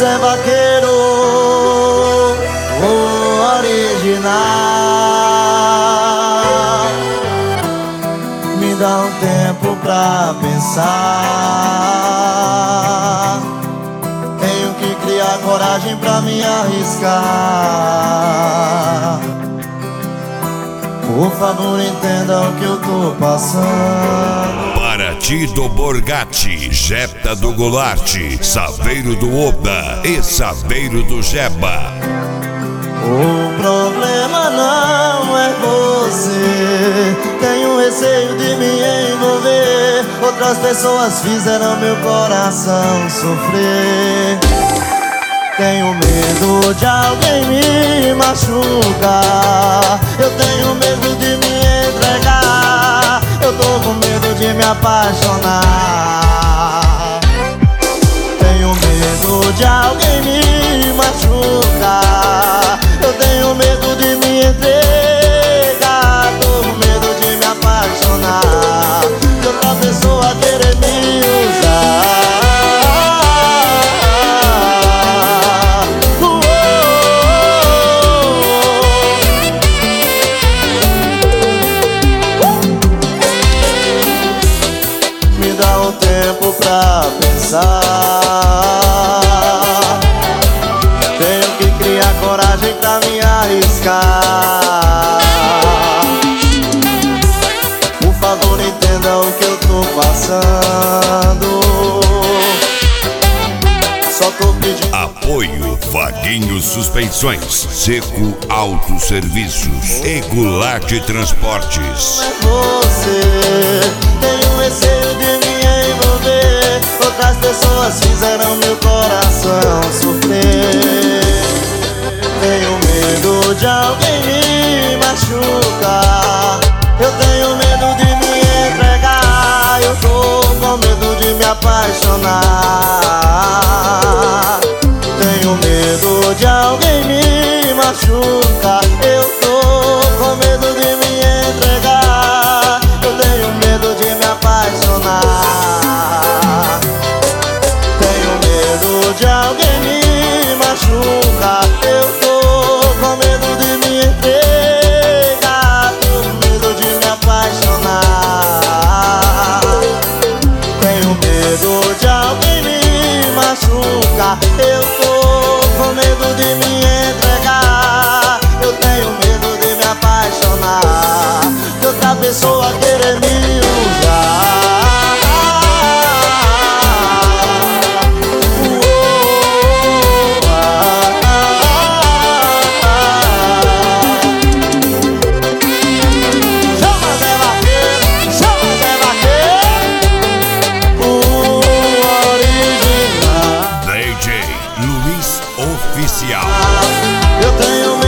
Zé Vaqueiro, o original. Me dá um tempo pra pensar. Tenho que criar coragem pra me arriscar. Por favor, entenda o que eu tô passando. Paraty do Borgatti, Jepta do Goulart, Saveiro do Oba e Saveiro do Jeba. O problema não é você. Tenho receio de me envolver. Outras pessoas fizeram meu coração sofrer. Tenho medo de alguém me machucar. Eu tenho medo de me entregar. Eu tô com medo de me apaixonar. Tenho medo de alguém me machucar. Eu tenho medo de me entregar. Tô com medo de me apaixonar. De outra pessoa querer me usar. Me dá um tempo pra pensar. Tenho que criar coragem pra me arriscar. Por favor, entenda o que eu tô passando. Só tô pedindo Apoio Vaguinho Suspensões, Seco Autosserviços e Goulart Transportes. é você. Tenho receio de me envolver. Outras pessoas fizeram meu coração sofrer. Tenho medo de alguém me machucar. Eu tenho medo de me entregar. Eu tô com medo de me apaixonar. Tenho medo de alguém me machucar. Eu tô com medo de me entregar. Eu tenho medo de me apaixonar. Tenho medo de alguém me machucar. Eu tô com medo de me entregar. Tô com medo de me apaixonar. Tenho medo de alguém me machucar. Eu tô com medo de me entregar. Eu tenho medo de me apaixonar. De outra pessoa querer me usar. Chama Zé Vaqueiro, chama Zé Vaqueiro, o original. DJ Luiz Oficial. Eu tenho medo